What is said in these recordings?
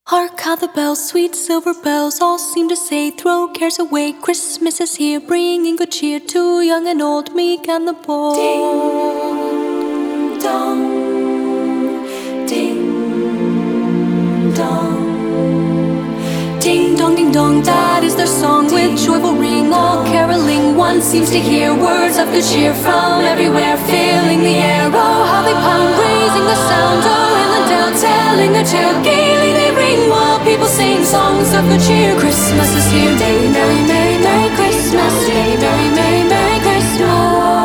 Hark how the bells, sweet silver bells, all seem to say, throw cares away, Christmas is here, bringing good cheer to young and old, meek and the bold. Ding dong, ding dong, ding dong, ding dong, that is their song with joyful ring, all caroling. One seems to hear words of good cheer from everywhere, filling the air. Oh, how they pound, raising the sound, oh, hill and dale, telling their tale. Gaily they ring while people sing songs of good cheer. Christmas is here, Merry, Merry, Merry, Merry Christmas, Merry, Merry, Merry, Merry Christmas.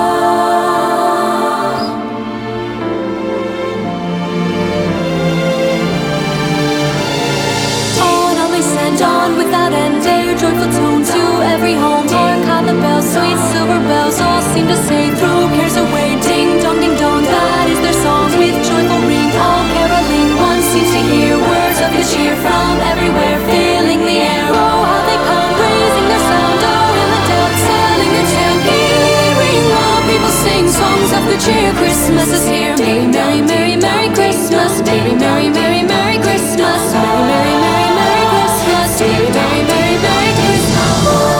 On they send, on without end, their joyful tone to every home. Hark how the bells, sweet silver bells, all seem to say, throw cares away. Ding dong, ding dong, that is their song with joyful ring, all caroling. One seems to hear words of good cheer from everywhere, filling the air. Oh, how they pound, raising their sound, oh, in the dale, telling their tale. Gaily they ring while people sing songs of good cheer. Christmas is here, Merry, Merry, Merry, Merry Christmas, Merry, Merry, Merry, Merry Christmas, Merry, Merry, Merry, Merry Christmas, Merry, Merry, Merry, Merry Christmas.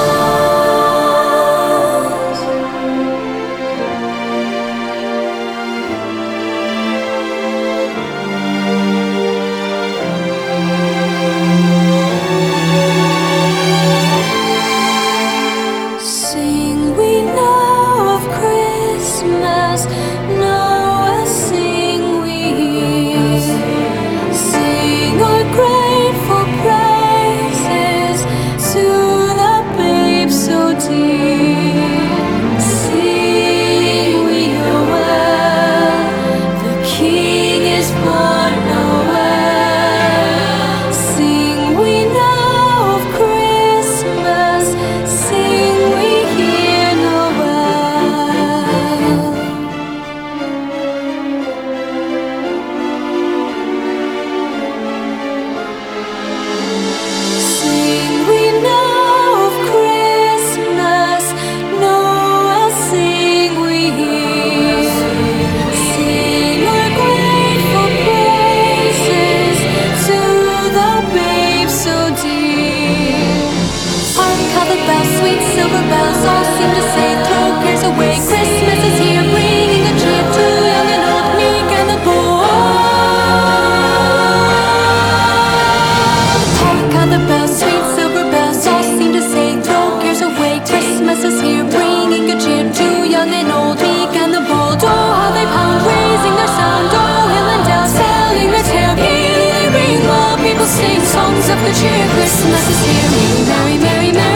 Sing we now of Christmas, Noel sing we, sing our grateful praises to the babe so dear. Sing we Noel, the King is born Noel. Sing we now of Christmas, sing we hear Noel. Sing we now of Christmas, Noel sing we hear. Sing our grateful praises to the babe so dear. Hark how the bells, sweet silver bells, all seem to say, throw cares away. Christmas is here, bringing good cheer to young and old, meek and the bold. Hark how the bells, sweet silver bells, all seem to say, throw cares away. Christmas is here, bringing good cheer to young and old, meek and the bold. Oh, how they pound, raising their sound, oh, hill and dale, telling their tale. Gaily they ring while people sing songs of good cheer. Christmas is here, Merry, Merry, Merry, Merry